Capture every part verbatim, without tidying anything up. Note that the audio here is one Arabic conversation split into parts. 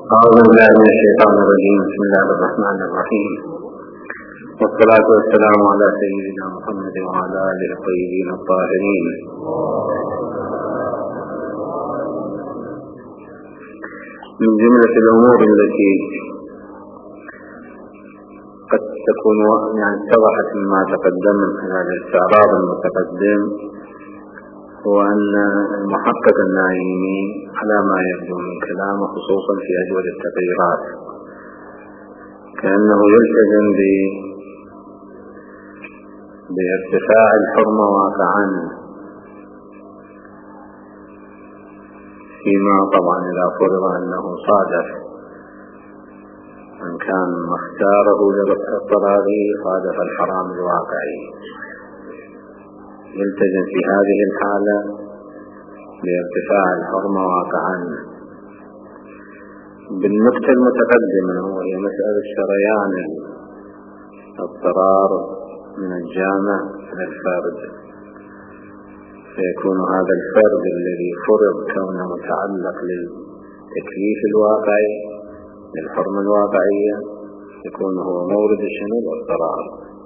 أعوذ بالله من الشيطان الرجيم. بسم الله الرحمن الرحيم، والصلاة والسلام على سيدنا محمد وعلى آله الطيبين الطاهرين. من جملة الأمور التي قد تكون يعني اتضحت مما تقدم من خلال الاستعراض المتقدم هو أن المحقق النايمي على ما يبدو من كلامه خصوصا في أجود التغييرات كأنه يلتزم بارتفاع الحرمة واقعا، فيما طبعا إذا فرض أنه صادف من كان مختاره لرفع الضراري صادف الحرام الواقعي، يلتزم في هذه الحالة بارتفاع الحرمة واقعا. بالنقطة المتقدمة وهي مسألة شريان الضرار من الجامع إلى الفرد، فيكون هذا الفرد الذي فرض كونه متعلق للتكليف الواقعي للحرمة الواقعية يكون هو مورد الشنو والضرار،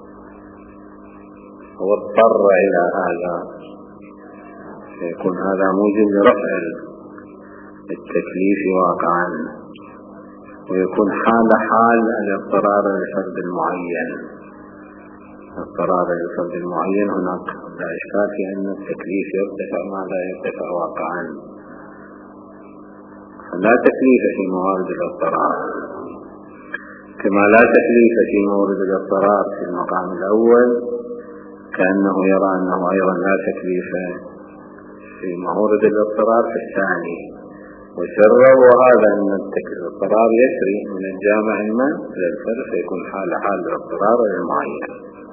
هو اضطر إلى هذا، فيكون هذا موجب لرفع التكليف واقعا، ويكون حال حال الاضطرار للفرد المعين. اضطرار للفرد المعين هناك لا إشكال في أن التكليف يرتفع ما لا يرتفع واقعا، فلا تكليف في موارد الاضطرار كما لا تكليف في مورد الاضطرار في المقام الأول، كأنه يرى أنه أيضا لا تكليف في مورد الاضطرار في الثاني. وسرر هذا أن الاضطرار يسري من الجامع ما إلى الفرد، فيكون حال حال الاضطرار المعين،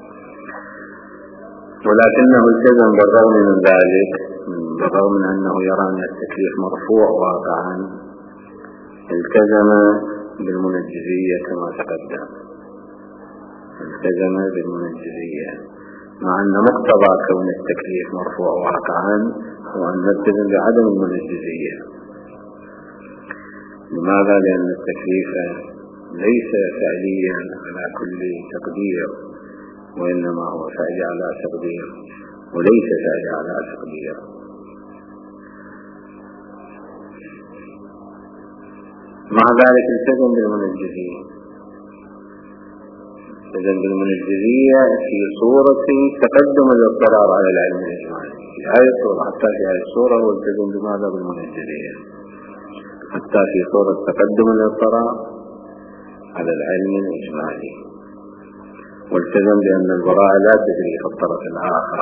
ولكنه التزم بالرغم من ذلك، بالرغم من أنه يرى أن التكليف مرفوع واقعا، التزم بالمنجزية كما تقدم، التزم بالمنجزية، مع أن مقتضى كون التكليف مرفوع واقعا هو أن نلتزم بعدم المنجزية. لماذا؟ لأن التكليف ليس فعليا على كل تقدير، وإنما هو فعلي على تقدير وليس فعلي على تقدير. مع ذلك التزم بالمنجزية، التزم بالمنجزية في صورة تقدم الاضطرار على العلم الإجمالي، في هذه الصورة حتى في هذه الصورة هو التزم بماذا؟ بالمنجزية، حتى في صورة تقدم الاضطرار على العلم الإجمالي، والتزم بأن البراءة لا تجري في الطرف الآخر.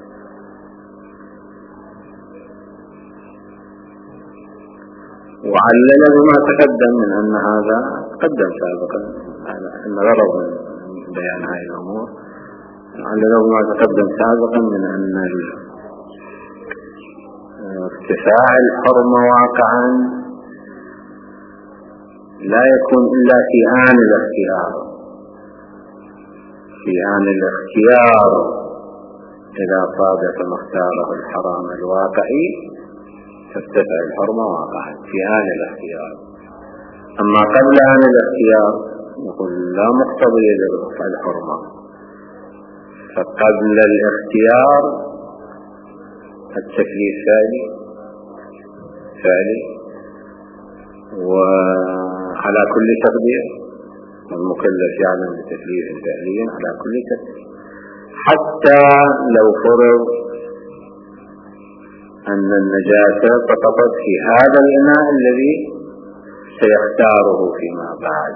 وعلل بما تقدم من أن هذا تقدم سابقا، أن غرض من بيان هذه الأمور، علل بما تقدم سابقا من أن ارتفاع الحرمة واقعا لا يكون إلا في آن الاختيار، في آن الاختيار إذا صادف مختاره الحرام الواقعي ترتفع الحرمة واقعا في آن الاختيار. أما قبل آن الاختيار نقول لا مقتضي لرفع الحرمة، فقبل الاختيار التكليف فعلي فعلي وعلى كل تقدير، المكلف يعلم بتكليف فعليا على كل تقدير، حتى لو فرض أن النجاسة سقطت في هذا الإناء الذي سيختاره فيما بعد.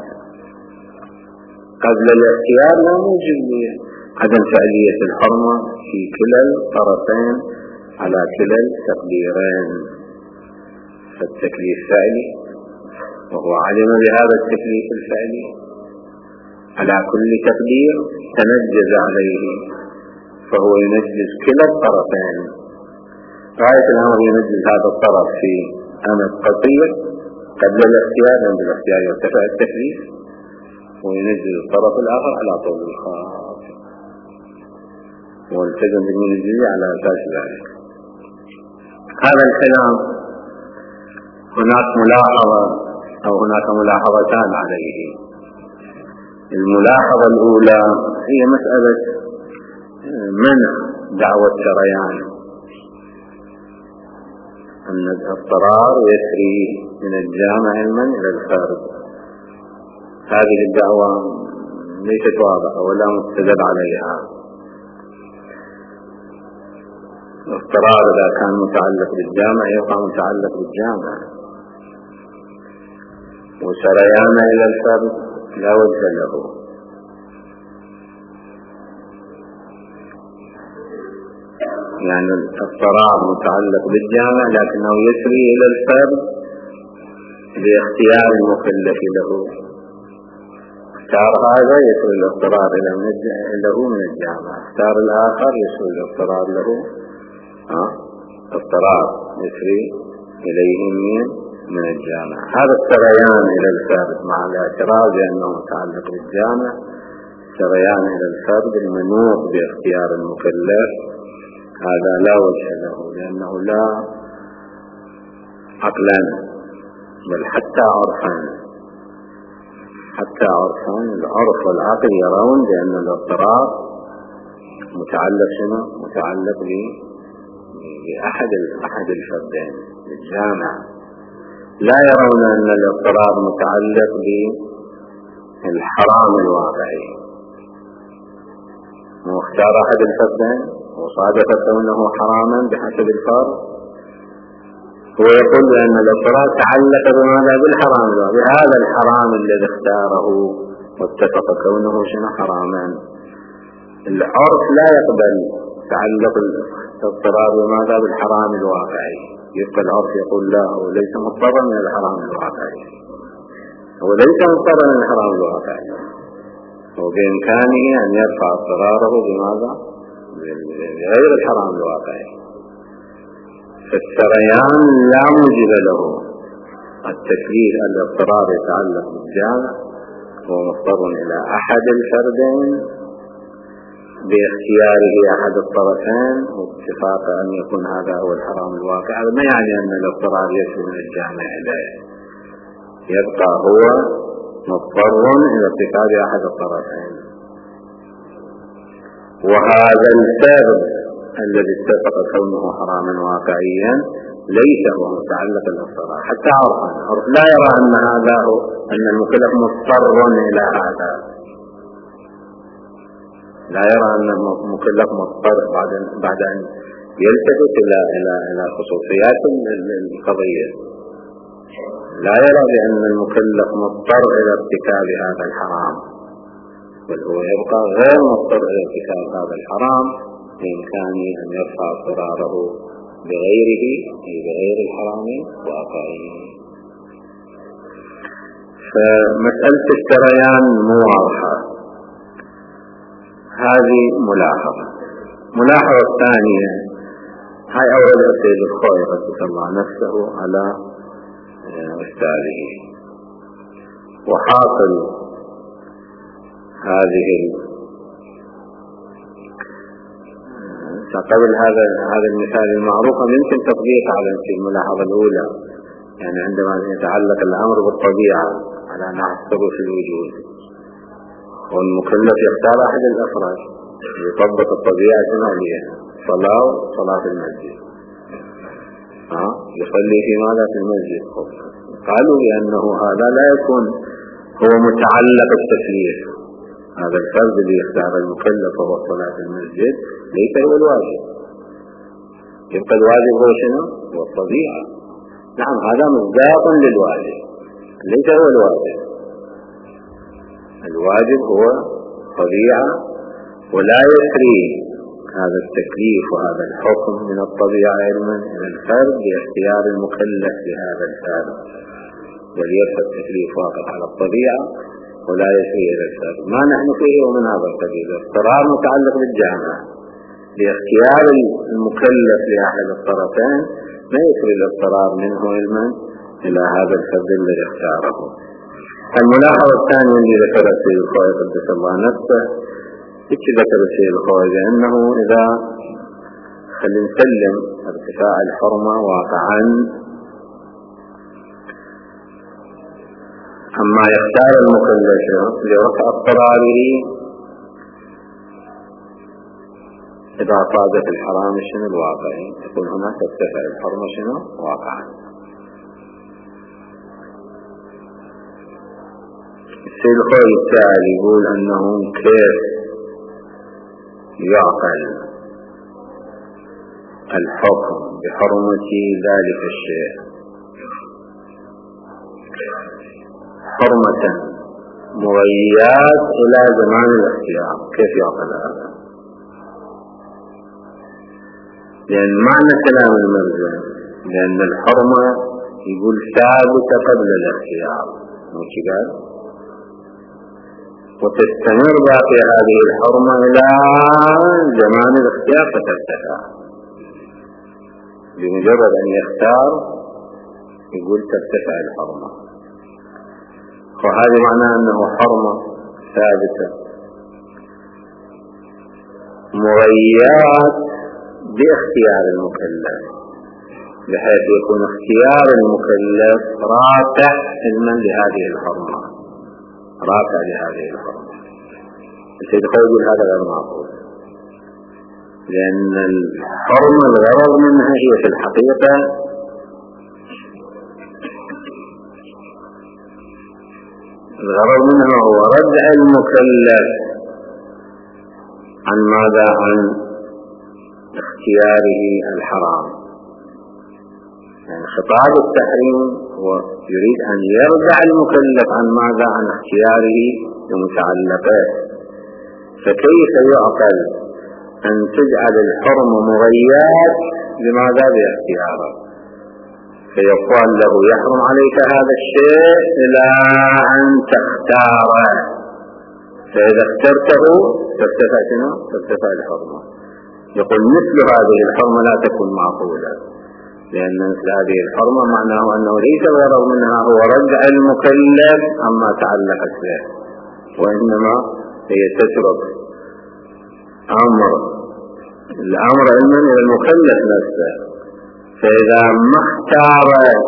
قبل الاختيار لا موجب عدم فعلية الحرمة في كلا الطرفين على كلا التقديرين، فالتكليف فعلي وهو علم بهذا التكليف الفعلي على كل تقدير تنجز عليه، فهو ينجز كلا الطرفين. غاية الأمر ينجز هذا الطرف في أمد قصير قبل الاختيار، لأن بالاختيار يرتفع التكليف، وينجز الطرف الآخر على طول الخاص، والتزم بالمنجزية على أساس ذلك. هذا الكلام هناك ملاحظة أو هناك ملاحظتان عليه. الملاحظة الأولى هي مسألة منع دعوى السريان، أن الاضطرار يسري من الجامع علما إلى الفرد. هذه الدعوة ليست واضحة ولا مستدل عليها. الاضطرار إذا كان متعلق بالجامع يبقى متعلق بالجامع، وسريان إلى الفرد لا وجه له. يعني الاضطرار متعلق بالجامع لكنه يسري إلى الفرد باختيار المكلف له. اختار هذا يسري الاضطرار له من الجامع، اختار الآخر يسري الاضطرار له ها اضطرار يسري إليه من من الجامع. هذا السريان إلى الفرد مع الاعتراض بأنه متعلق بالجامع، سريان إلى الفرد المنوط باختيار المكلف، هذا لا وجه له، لأنه لا عقلا بل حتى عرفا حتى عرفا العرف والعقل يرون بأن الاضطرار متعلق شنو؟ متعلق بأحد أحد الفردين بالجامع. لا يرون أن الاضطرار متعلق بالحرام الواقعي، واختار أحد الفردين وصادف كونه حراما بحسب الفرد، هو يقول بأن الاضطرار تعلق بماذا؟ بالحرام الواقعي، بهذا الحرام الذي اختاره واتفق كونه شنو؟ حراما. العرف لا يقبل تعلق الاضطرار بماذا؟ بالحرام الواقعي. يبقى العرف يقول لا، هو ليس مضطرا من الحرام الواقعي، هو ليس مضطرا من الحرام الواقعي، وبإمكانه أن يرفع اضطراره بماذا؟ بغير الحرام الواقعي. فالسريان لا موجب له. التكليف الاضطرار يتعلق بالجامع، هو مضطر إلى أحد الفردين باختياره أحد الطرفين واتفاق أن يكون هذا هو الحرام الواقع. هذا ما يعني أن الاضطرار يسري من الجامع إليه، يبقى هو مضطر إلى ارتكاب أحد الطرفين. وهذا الفرد الذي اتفق كونه حراما واقعيا ليس هو متعلق بالاضطرار حتى عرفا. عرف لا يرى أن هذا هو، أن المكلف مضطر إلى هذا، لا يرى أن المكلف مضطر بعد بعد أن يلتفت إلى إلى إلى خصوصيات القضية. لا يرى بأن المكلف مضطر إلى ارتكاب هذا الحرام، بل هو يبقى غير مضطر إلى ارتكاب هذا الحرام، بإمكانه أن يرفع اضطراره بغيره أي بغير الحرام واقعي. فمسألة السريان مو واضحة. هذه ملاحظة. ملاحظة ثانية هاي أوردها سيد الخوي قدس الله نفسه على أستاذه. وحاصل هذه قبل هذا هذا المثال المعروف يمكن تطبيق على الملاحظة الأولى، يعني عندما يتعلق الأمر بالطبيعة على نحسبه في الوجود، والمكلف يختار أحد الأفراد يطبق الطبيعة الشمالية، صلاة صلاة المسجد، ها يصلي في ماذا؟ في المسجد. قالوا بأنه هذا لا يكون هو متعلق التكليف. هذا الفرد اللي يختار المكلف وهو صلاة المسجد ليس هو الواجب، يبقى الواجب هو شنو؟ هو الطبيعة. نعم هذا مصداق للواجب، ليس هو الواجب. الواجب هو طبيعة، ولا يسري هذا التكليف وهذا الحكم من الطبيعة علما إلى الفرد باختيار المكلف لهذا الفرد، بل يبقى التكليف واقع على الطبيعة ولا يسري إلى الفرد. ما نحن فيه ومن هذا القبيل اضطرار متعلق بالجامعة باختيار المكلف لأحد الطرفين، ما يسري الاضطرار منه علما إلى هذا الفرد الذي اختاره. الملاحظة الثانية اللي ذكرت سيد الخوي قدس الله نفسه، إيش ذكر سيد الخوي؟ بأنه إذا خلي نسلم ارتفاع الحرمة واقعا أما يختار المكلف لرفع اضطراره إذا صادف الحرام شنو الواقعي؟ يقول هنا ترتفع الحرمة شنو واقعا. السيد الخوي السائل يقول أنه كيف يعقل الحكم بحرمة ذلك الشيء حرمة مغيات إلى زمان الاختيار، كيف يعقل هذا؟ لأن معنى كلام المرجع لأن الحرمة يقول ثابتة قبل الاختيار مو قال وتستمر باقي هذه الحرمة إلى زمان الاختيار فترتفع. بمجرد أن يختار يقول ترتفع الحرمة، وهذا معناه أنه حرمة ثابتة مغيات باختيار المكلف، بحيث يكون اختيار المكلف رافع علما لهذه الحرمة، رافع لهذه الحرمة. السيد يقول هذا غير معقول، لأن الحرمة الغرض منها هي في الحقيقة الغرض منها هو ردع المكلف عن ماذا؟ عن اختياره الحرام. يعني خطاب التحريم هو يريد أن يردع المكلف عن ماذا؟ عن اختياره المتعلقات. فكيف يعقل أن تجعل الحرمة مغيات لماذا؟ باختياره. فيقال له يحرم عليك هذا الشيء إلى أن تختاره، فإذا اخترته ترتفع شنو؟ ترتفع الحرمة. يقول مثل هذه الحرمة لا تكون معقولة، لأن مثل هذه الحرمة معناه أنه ليس الغرض منها هو ردع المكلف عما تعلقت به، وإنما هي تترك أمر الأمر علما إلى المكلف نفسه. فإذا ما اختار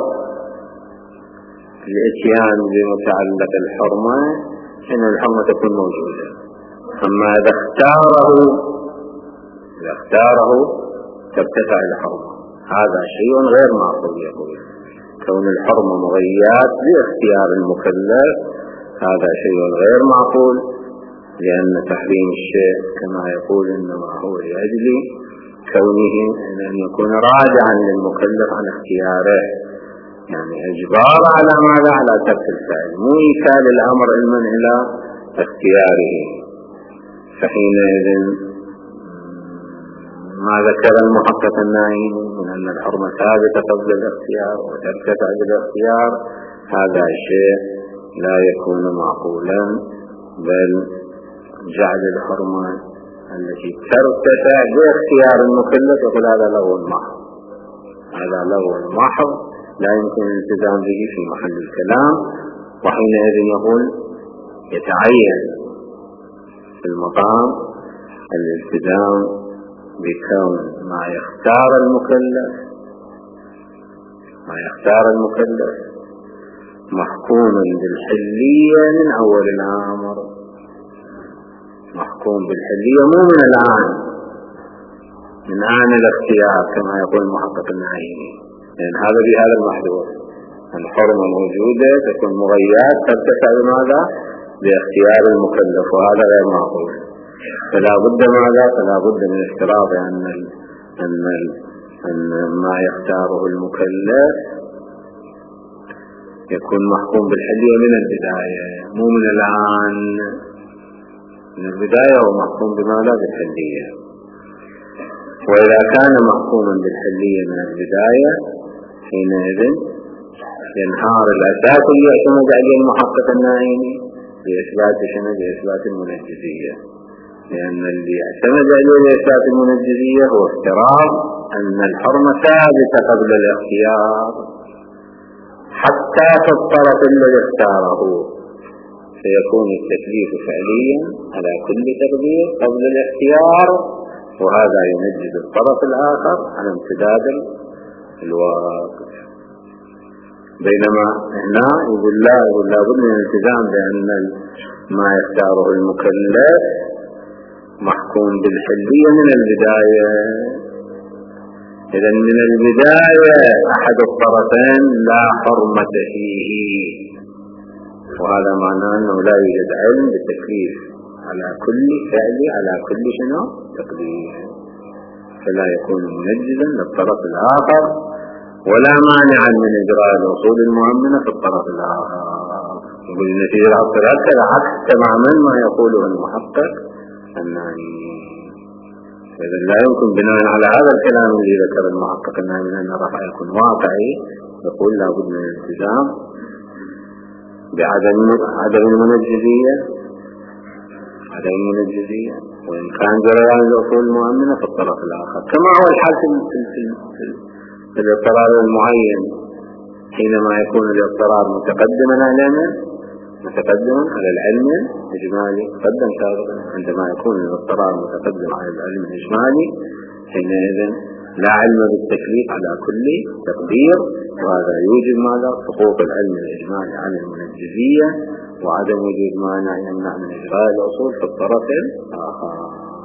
الاتيان بمتعلق الحرمة إن الحرمة تكون موجودة. أما إذا اختاره إذا اختاره ترتفع الحرمة. هذا شيء غير معقول. يقول كون الحرمة مغيات لاختيار المكلف هذا شيء غير معقول، لأن تحريم الشيء كما يقول إنما هو لأجل كونه أن يكون راجعا للمكلف عن اختياره، يعني إجبار على ماذا؟ على ترك الفعل، مو إيكال الأمر علما إلى اختياره. فحينئذ ما ذكر المحقق النائم من أن الحرمة ثابتة قبل الاختيار وترتفع بالاختيار هذا شيء لا يكون معقولا، بل جعل الحرمة التي ترتفع باختيار المكلف يقول هذا لغو محض، هذا لغو محض لا يمكن الالتزام به في محل الكلام. وحينئذ يقول يتعين في المقام الالتزام بكون ما يختار المكلف ما يختار المكلف محكوم بالحلية من أول الأمر، محكوم بالحلية مو من الآن، من آن الاختيار كما يقول المحقق النعيمي، لأن هذا بهذا المحذور الحرمة موجودة تكون مغيات ترتفع بماذا؟ باختيار المكلف، وهذا غير معقول. فلا بد ماذا؟ فلا بد من افتراض أن أن أن ما يختاره المكلف يكون محكوم بالحلية من البداية مو من الآن. من البداية هو محكوم بماذا؟ بالحلية. وإذا كان محكوما بالحلية من البداية حينئذ ينهار الأساس اللي يعتمد عليه المحقق النائمي بإثبات شنو؟ بإثبات المنجزية، لأن اللي يعتمد عليه بإثبات المنجزية هو افتراض أن الحرمة ثابتة قبل الاختيار حتى في الطرف الذي اختاره، فيكون التكليف فعليا على كل تقدير قبل الاختيار، وهذا ينجز الطرف الآخر على امتداد الواقع. بينما هنا يقول لا، يقول لابد من الالتزام بأن ما يختاره المكلف محكوم بالحلية من البداية. إذا من البداية أحد الطرفين لا حرمة فيه، وهذا معناه أنه لا يوجد علم بالتكليف على كل فعل على كل شنو تقدير، فلا يكون منجزا للطرف الآخر ولا مانعا من إجراء الأصول المؤمنة في الطرف الآخر. يقول النتيجة العقل عكس تماما ما يقوله المحقق النائي. إذا لا يمكن بناء على هذا الكلام الذي ذكر المحقق النائي من أن الرفع يكون واقعي يقول لابد من الالتزام بعدم عدم المنجزية عدم المنجزية وإن كان جريان الأصول المؤمنة في الطرف الآخر، كما هو الحال في في الاضطرار المعين حينما يكون الاضطرار متقدما على متقدما على العلم الإجمالي. قدم سابقا عندما يكون الاضطرار متقدم على العلم الإجمالي حينئذ لا علم بالتكليف على كل تقدير، وهذا يوجب ماذا؟ سقوط العلم الإجمالي عن المنجزية وعدم وجود مانع يمنع من إجراء الأصول في الطرف الآخر.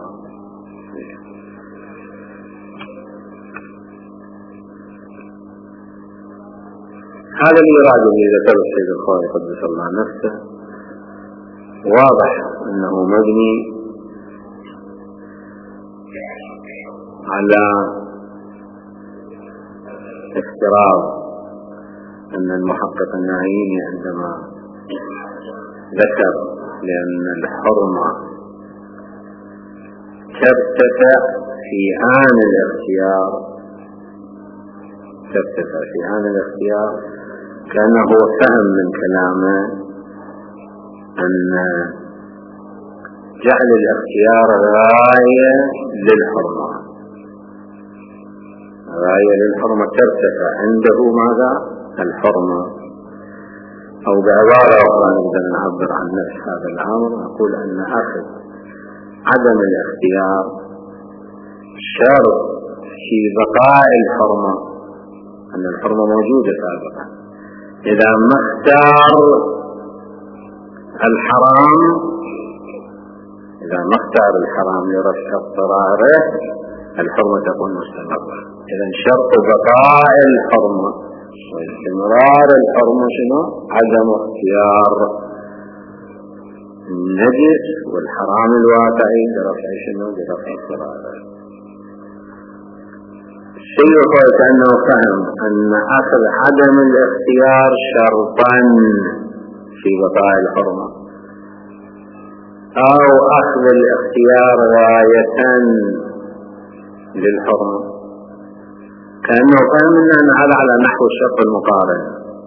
هذا الإيراد الذي ذكره السيد الخوئي قدس الله نفسه واضح أنه مبني على افتراض أن المحقق النعيمي عندما ذكر لأن الحرمة ترتفع في آن الاختيار ترتفع في آن الاختيار كأنه فهم من كلامه أن جعل الاختيار غاية للحرمة غاية للحرمة ترتفع عنده ماذا؟ الحرمة. أو بعبارة أخرى نقدر نعبر عن نفس هذا الأمر نقول أن أخذ عدم الاختيار شرط في بقاء الحرمة، أن الحرمة موجودة سابقا. إذا ما اختار الحرام إذا ما اختار الحرام لرفع اضطراره الحرمة تكون مستمرة. إذا شرط بقاء الحرمة واستمرار الحرمة شنو؟ عدم اختيار النجس والحرام الواقعي لرفع شنو؟ لرفع اضطراره. الشيء هو كأنه فهم أن أخذ عدم الاختيار شرطا في بقاء الحرمة أو أخذ الاختيار غاية للحرمة، كأنه فهم أن هذا على نحو الشرط المقارن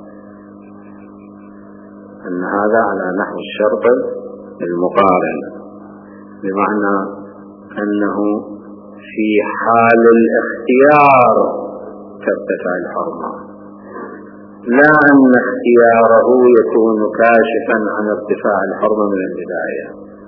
أن هذا على نحو الشرط المقارن بمعنى أنه في حال الاختيار ترتفع الحرمة، لا أن اختياره يكون كاشفا عن ارتفاع الحرمة من البداية.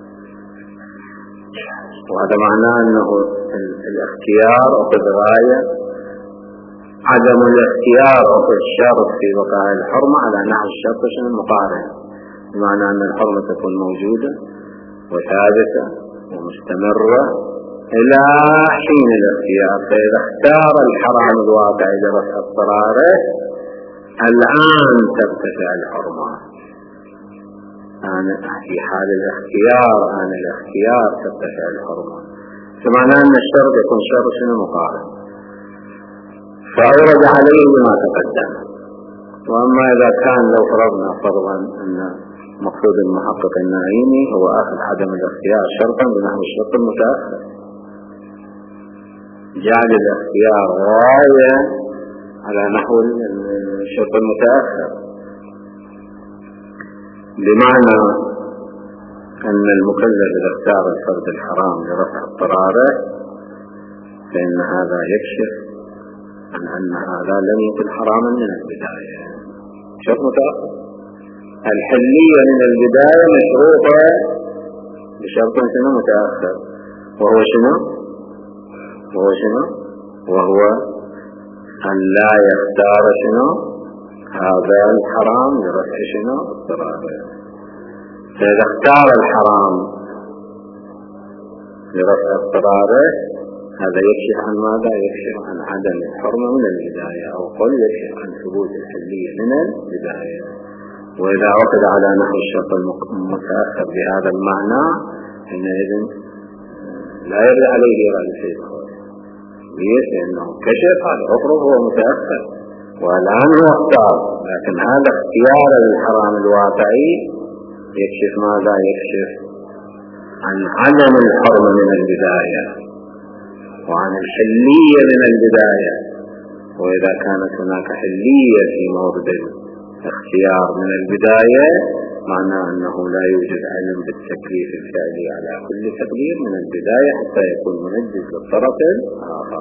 وهذا معناه أنه الاختيار أخذ غاية، عدم الاختيار أخذ شرط في بقاء الحرمة على نحو الشرط المقارن، بمعنى أن الحرمة تكون موجودة وثابتة ومستمرة إلى حين الاختيار. فإذا اختار الحرام الواقعي لرفع اضطراره الآن ترتفع الحرمة. أنا في حال الاختيار آن الاختيار ترتفع الحرمة، فمعنى أن الشرط يكون شرط مقارن، فأورد عليه ما تقدم. وأما إذا كان لو فرضنا فرضا أن مقصود المحقق النعيمي هو أخذ عدم الاختيار شرطا بنحو الشرط المتأخر، جعل الاختيار غاية على نحو الشرط المتأخر، بمعنى أن المكلف إذا اختار الفرد الحرام لرفع اضطراره فإن هذا يكشف عن أن هذا لم يكن حراما من البداية. شرط متأخر الحلية من البداية مشروطة بشرط شنو متأخر، وهو شنو وهو شنو وهو أن لا يختار شنو هذا الحرام لرفع شنو اضطراره. فإذا اختار الحرام لرفع اضطراره هذا يكشف عن ماذا؟ يكشف عن عدم الحرمة من البداية، أو قل يكشف عن ثبوت الحلية من البداية. وإذا أخذ على نحو الشرط المتأخر بهذا المعنى حينئذ لا يرد عليه إرادة السيد الخوئي، ليش؟ لأنه كشف على الأخرى هو متأخر والآن هو اختار، لكن هذا اختيار الحرام الواقعي يكشف ماذا؟ يكشف عن عدم الحرمة من البداية وعن الحلية من البداية. وإذا كانت هناك حلية في مورد الاختيار من البداية معناه أنه لا يوجد علم بالتكليف الفعلي على كل تقدير من البداية حتى يكون منجز للطرف الآخر.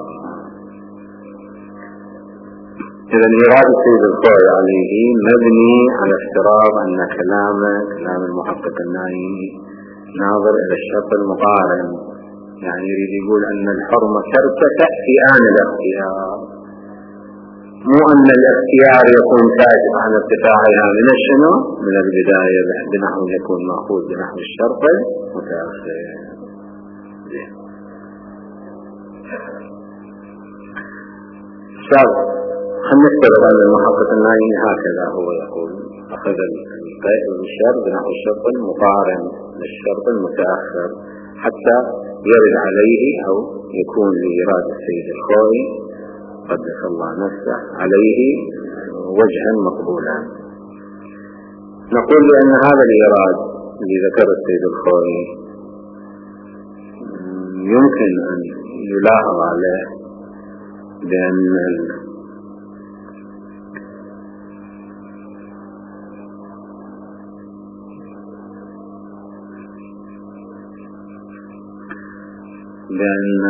إذا إرادة السيد الخوئي عليه مبني على افتراض أن كلامه كلام المحقق النايمي ناظر إلى الشرط المقارن، يعني يريد يقول أن الحرمة ترتفع في آن الاختيار، مو أن الاختيار يكون تاجب عن ارتفاعها من الشنو؟ من البداية بنحو يكون مأخوذ بنحو الشرط المتأخر. شرط خلنا نفترض أن المحقق النايمي هكذا هو يقول أخذ الشرط بنحو الشرط المقارن للشرط المتأخر حتى يرد عليه أو يكون لإرادة السيد الخوئي قدس الله نفسه عليه وجها مقبولا. نقول بأن هذا الإراد الذي ذكر السيد الخوئي يمكن أن يلاحظ عليه بأن بأن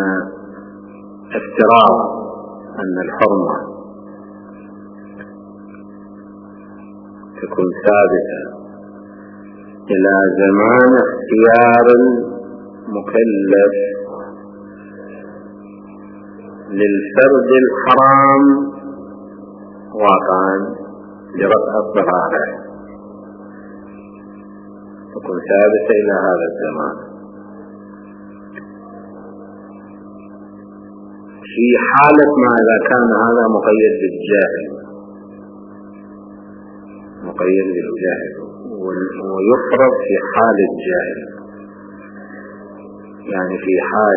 افتراض أن الحرمة تكون ثابتة إلى زمان اختيار المكلف للفرد الحرام واقعا لرفع الضرائر تكون ثابتة إلى هذا الزمان في حالة ما إذا كان هذا مقيد بالجاهل مقيد بالجاهل ويفرض في حال الجاهل، يعني في حال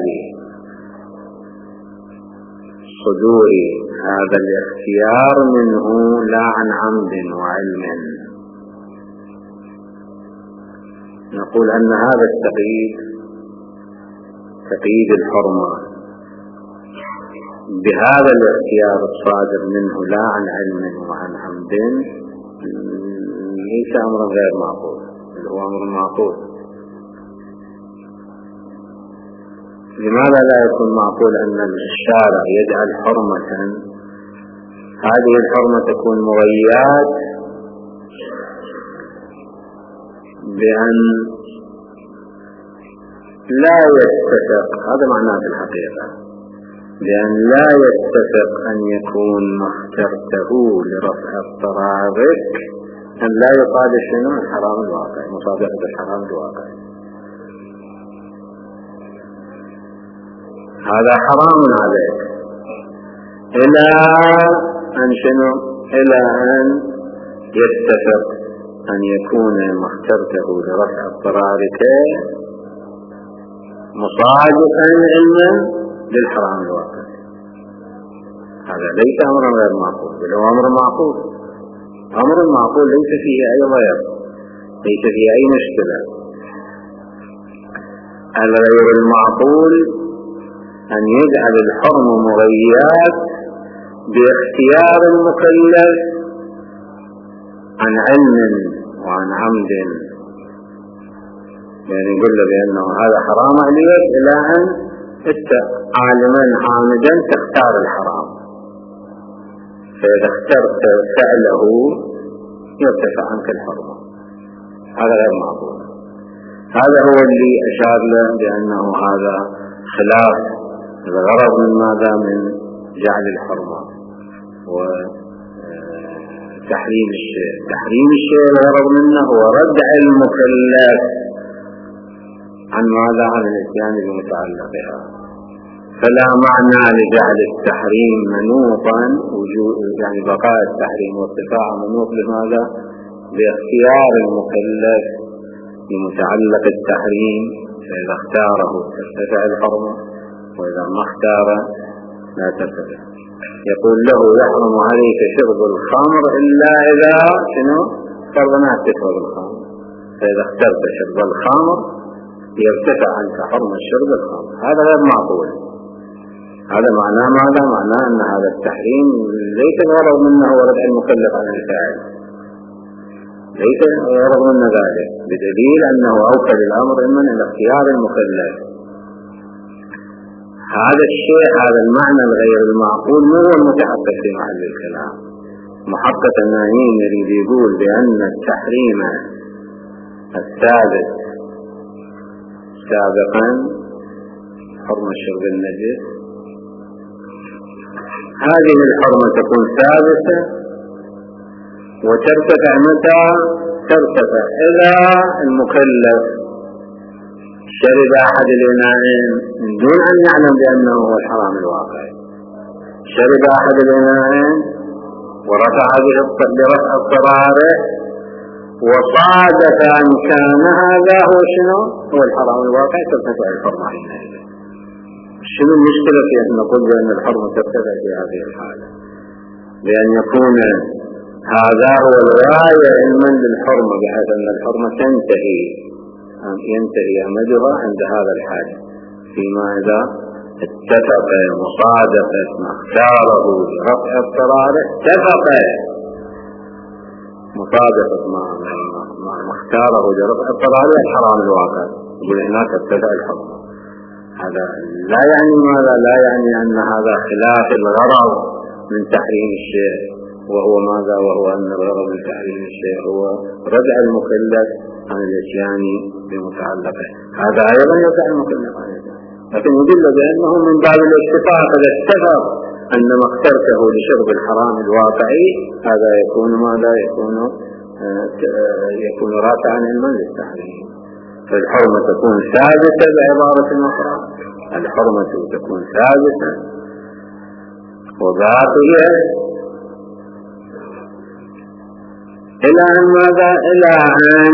صدور هذا الاختيار منه لا عن عمد وعلم. نقول أن هذا التقييد تقييد الحرمة بهذا الاختيار الصادر منه لا عن علم وعن عمد ليس أمرا غير معقول، اللي هو أمر معقول. لماذا لا يكون معقول أن الشارع يجعل حرمة هذه الحرمة تكون مغيات بأن لا يتفق، هذا معناه في الحقيقة بأن لا يتفق أن يكون ما اخترته لرفع اضطرارك أن لا يقال شنو الحرام الواقعي مصادقة الحرام الواقعي. هذا حرام عليك إلى أن شنو إلى أن يتفق أن يكون ما اخترته لرفع اضطرارك مصادقا علما للحرام الواقعي. هذا ليس أمرا غير معقول، بل هو أمر معقول. أمر معقول ليس فيه أي ضير، ليس فيه أي مشكلة. الغير المعقول أن يجعل الحرم مغيات باختيار المكلف عن علم وعن عمد، يعني يقول له بأنه هذا حرام عليك إلى أن أنت عالما عامدا تختار الحرام، فإذا اخترت فعله يرتفع عنك الحرمة. هذا غير معقول. هذا هو اللي أشار له بأنه هذا خلاف الغرض من ماذا؟ من جعل الحرمة وتقييد تحريم الشيء. تحريم الشيء الغرض منه هو ردع المكلف عن ماذا؟ عن الاتيان بمتعلقها. فلا معنى لجعل التحريم منوطا وجود، يعني بقاء التحريم وارتفاع منوط لماذا؟ باختيار المكلف بمتعلق التحريم، فإذا اختاره ترتفع الحرمة، وإذا ما اختار لا ترتفع. يقول له يحرم عليك شرب الخمر إلا إذا شنو؟ فرضنا تشرب الخمر، فإذا اخترت شرب الخمر يرتفع عنك حرمة شرب الخمر. هذا غير معقول. هذا معناه ماذا؟ معناه أن هذا التحريم ليس الغرض منه هو ردع المكلف عن الفاعل، ليس الغرض منه ذلك، بدليل أنه أوكل الأمر إما إلى اختيار المكلف. هذا الشيء، هذا المعنى الغير المعقول مو هو المتحقق في محل الكلام. محقق الناهين يريد يقول بأن التحريم الثابت سابقا حرمة شرب النجس، هذه الحرمة تكون ثابتة وترتفع متى؟ ترتفع إذا المكلف شرب أحد الإناءين من دون أن يعلم بأنه هو الحرام الواقعي. شرب أحد الإناءين ورفع به برفع اضطراره وصادف أن كان هذا هو شنو؟ هو الحرام الواقعي، ترتفع الحرمة حينئذ. شنو المشكلة في أن نقول بأن الحرمة ترتفع في هذه الحالة؟ لأن يكون هذا هو الغاية علما للحرمة، بحيث أن الحرمة تنتهي ينتهي أمدها عند هذا الحال، فيما إذا اتفق مصادفة ما اختاره برفع اضطراره، اتفق مصادفة ما ما اختاره برفع اضطراره الحرام الواقع، يقول هناك ارتفع الحرمة. هذا لا يعني ماذا؟ لا يعني أن هذا خلاف الغرض من تحريم الشيء، وهو ماذا؟ وهو أن الغرض من تحريم الشيء هو ردع المكلف عن الاتيان بمتعلقه. هذا أيضا يردع المكلف عن الاتيان، لكن يدل بأنه من باب الاتفاق. إذا اتفق أن ما اخترته لشرب الحرام الواقعي هذا يكون ماذا؟ يكون يكون رافعا علما للتحريم. فالحرمة تكون ثابتة بعبارة أخرى، الحرمة تكون ثابتة وباقية إلى أن ماذا؟ إلى أن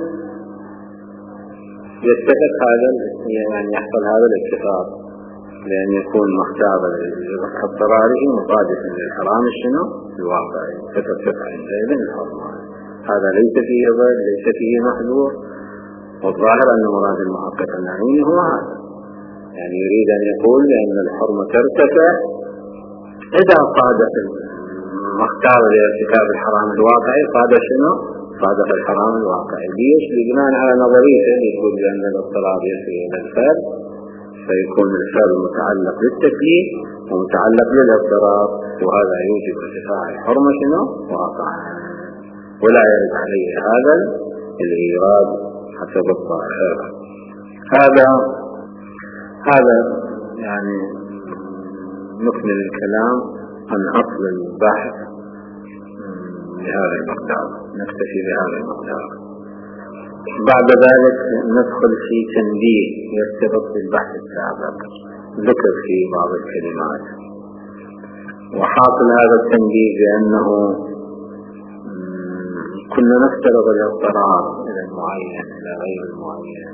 يتفق هذا، يعني يحصل هذا الاتفاق، لأن يكون مختار لرفع اضطراره مصادفا للحرام الشنو الواقعي، فترتفع عندئذ الحرمة. هذا ليس فيه ضد، ليس فيه محذور، والظاهر أن مراد المحقق النعيم هو هذا، يعني يريد أن يقول بأن الحرمة ترتفع إذا صادف مختار لارتكاب الحرام الواقعي، صادف شنو؟ صادف الحرام الواقعي. ليش؟ بناء على نظرية يقول بأن الاضطراب يصل إلى الفعل، فيكون الفعل متعلق بالتكليف ومتعلق بالاضطراب، وهذا يوجب ارتفاع الحرمة شنو؟ واقعا، ولا يرد عليه هذا الإيراد حسب الظاهر. هذا هذا يعني نكمل الكلام عن أصل البحث بهذا المقدار، نكتفي بهذا المقدار. بعد ذلك ندخل في تنبيه يرتبط بالبحث السابق، ذكر في بعض الكلمات. وحاصل هذا التنبيه بأنه كنا نفترض الاضطرار إلى المعين إلى غير المعين،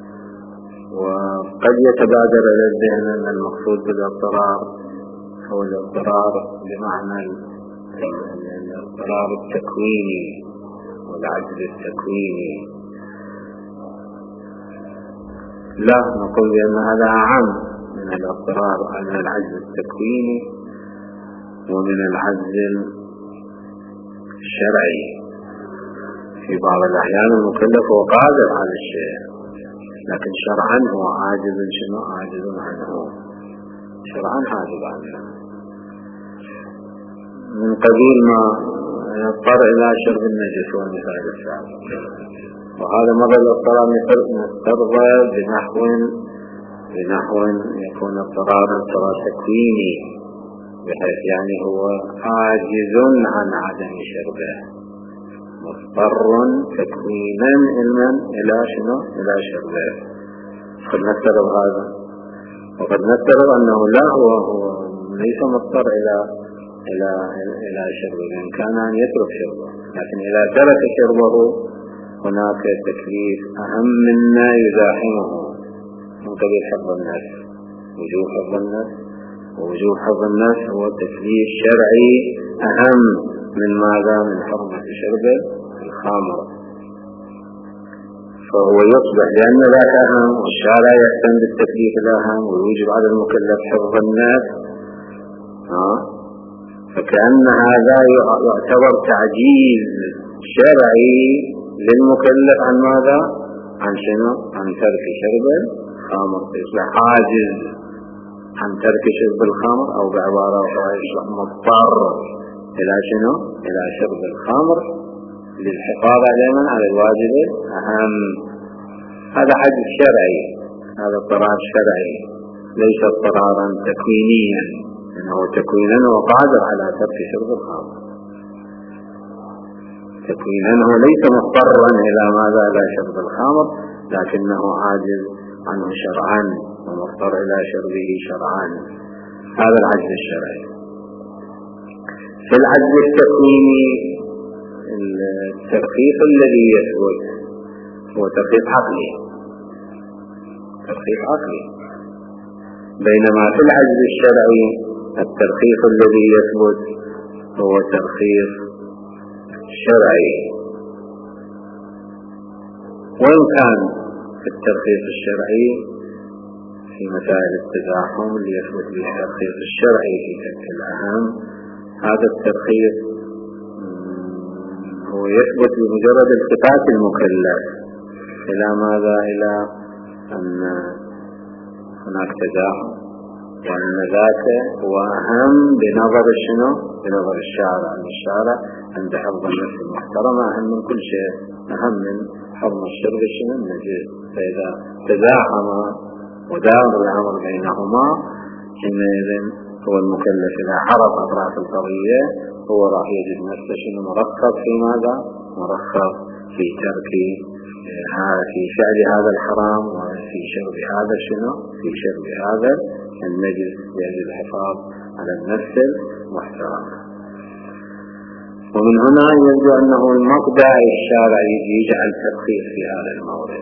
وقد يتبادر إلى الذهن أن المقصود بالاضطرار هو الاضطرار بمعنى الاضطرار التكويني والعجز التكويني. لا، نقول بأن هذا أعم من الاضطرار، من العجز التكويني ومن العجز الشرعي. في بعض الأحيان المكلف هو قادر على الشيء، لكن شرعا هو عاجز. شنو عاجز عنه؟ شرعا عاجز عنه، من قبيل ما يضطر إلى شرب النجس والمثال السابق. وهذا مر الاضطرار نفترض بنحو بنحو يكون اضطرار اضطرار تكويني، بحيث يعني هو عاجز عن عدم شربه، مضطر تكوينا علما إلى شنو؟ إلى شربه. قد نفترض هذا، وقد نفترض أنه لا هو, هو ليس مضطر إلى إلى إلى شربه، لأن كان أن يترك شربه، لكن إذا ترك شربه هناك تكليف أهم مما يزاحمه من قبل حفظ النفس. وجوب حفظ النفس، ووجوب حفظ النفس هو تكليف شرعي أهم من ماذا؟ من حرمة شرب الخمر. فهو يصبح لأن ذاك أهم، والشارع يهتم بالتكليف الأهم، ويوجب على المكلف حفظ النفس، فكأن هذا يعتبر تعجيز شرعي للمكلف عن ماذا؟ عن شنو؟ عن ترك شرب الخمر. يصبح عاجز عن ترك شرب الخمر، أو بعبارة أخرى يصبح مضطر إلى شنو؟ إلى شرب الخمر للحفاظ على على الواجب الأهم. هذا حد شرعي، هذا اضطرار شرعي، ليس اضطرارا تكوينيا، إنه تكوينا هو قادر على ترك شرب الخمر، تكوينا هو ليس مضطرا إلى ماذا؟ إلى شرب الخمر، لكنه عاجز عنه شرعا ومضطر إلى شربه شرعا. هذا العجز الشرعي. في العجز التكويني الترخيص الذي يثبت هو ترخيص عقلي، ترخيص عقلي، بينما في العجز الشرعي الترخيص الذي يثبت هو ترخيص شرعي. وإن كان في الترخيص الشرعي في مسائل التزاحم اللي يثبت به الترخيص الشرعي في ترك الأهم، هذا الترخيص هو يثبت بمجرد التفات المكلف إلى ماذا؟ إلى أن هناك تزاحم، وأن ذاك هو أهم بنظر شنو؟ بنظر الشارع، أن الشارع عند حفظ النفس المحترمة أهم من كل شيء، أهم من حرم الشرب شنو؟ النجس. فإذا تزاحم ودار الأمر بينهما حينئذ هو المكلف إذا عرف أطراف القضية هو راح يجد نفسه شنو؟ مرخص في ماذا؟ مرخص في ترك في فعل هذا الحرام، وفي شرب هذا شنو؟ في شرب هذا النجس، لأجل الحفاظ على النفس المحترمة. ومن هنا يبدو أنه المقطع الشارعي يجعل ترخيص في هذا المورد،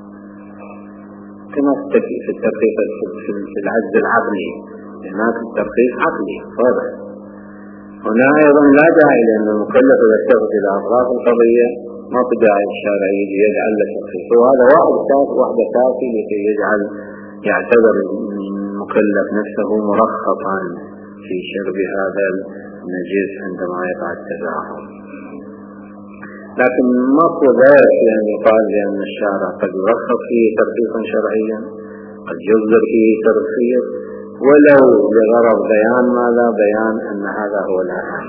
كما في الترخيص في العجز العقلي، هناك الترخيص عقلي واضح. هنا أيضا لا داعي لأن المكلف إذا اتفق إلى أطراف القضية مقطع الشارعي ليجعل له ترخيص، وهذا واحد كافي واحدة كافي لكي يجعل يعتبر المكلف نفسه مرخصا في شرب هذا النجس عندما يقع التزاحم. لكن مطلب غير في أن يقال لأن الشارع قد يرخص فيه ترخيصا شرعيا، قد يصدر فيه ترخيص ولو لغرض بيان ماذا؟ بيان أن هذا هو الأهم،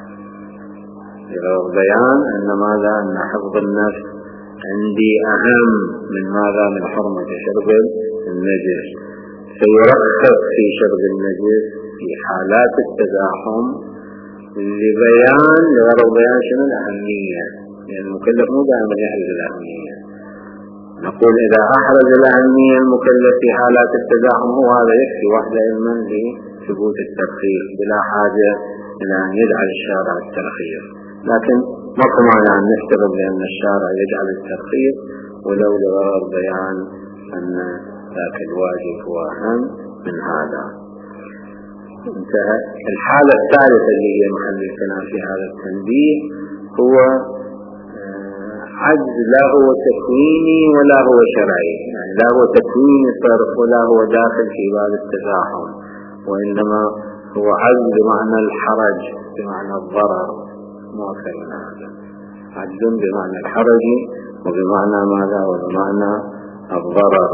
لغرض بيان أن ماذا؟ أن حفظ النفس عندي أهم من ماذا؟ من حرمة شرب النجس. سيرخص في شرب النجس في حالات التزاحم لبيان لغرض بيان شنو؟ الأهمية، لأن يعني المكلف مو دائما يحرز الأهمية. نقول إذا أحرز الأهمية المكلف في حالات التزاحم هو هذا يكفي وحده علما لثبوت الترخيص بلا حاجة إلى أن يجعل الشارع الترخيص. لكن ماكو معنى أن نفترض بأن الشارع يجعل الترخيص ولو لغرض بيان أن ذاك الواجب هو أهم من هذا. انتهى. الحالة الثالثة اللي هي محل الكلام في هذا التنبيه هو عجز لا هو تكويني ولا هو شرعي، يعني لا هو تكويني صرف ولا هو داخل في باب التزاحم، وإنما هو عجز بمعنى الحرج، بمعنى الضرر، ما أكثر من هذا. عجز بمعنى الحرج وبمعنى ماذا؟ وبمعنى الضرر.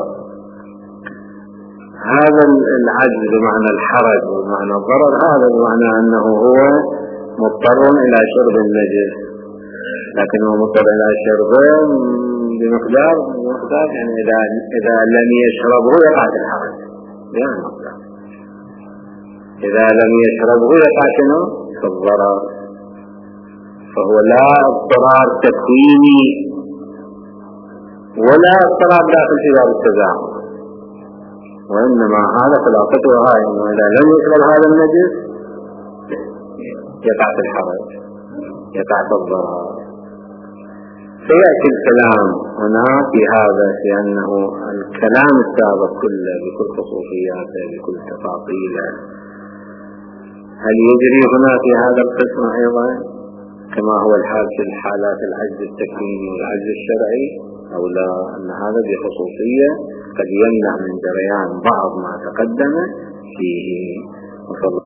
هذا العجز بمعنى الحرج وبمعنى الضرر هذا بمعنى أنه هو مضطر إلى شرب النجس، لكنه مضطر إلى شربه بمقدار بمقدار يعني إذا إذا لم يشربه يقع في الحرج، يعني مقدار إذا لم يشربه يقع شنو؟ في الضرر. فهو لا اضطرار تكويني ولا اضطرار داخل في باب التزاحم، وإنما هذا خلاصته هاي، إنه إذا لم يشرب هذا النجس يقع في الحرج، يقع في الضرر. سيأتي الكلام هنا في هذا، في أنه الكلام السابق كله بكل خصوصياته بكل تفاصيله هل يجري هنا في هذا القسم أيضا كما هو الحال في الحالات العجز التكويني والعجز الشرعي، أو لا، أن هذا بخصوصية قد يمنع من جريان بعض ما تقدم فيه.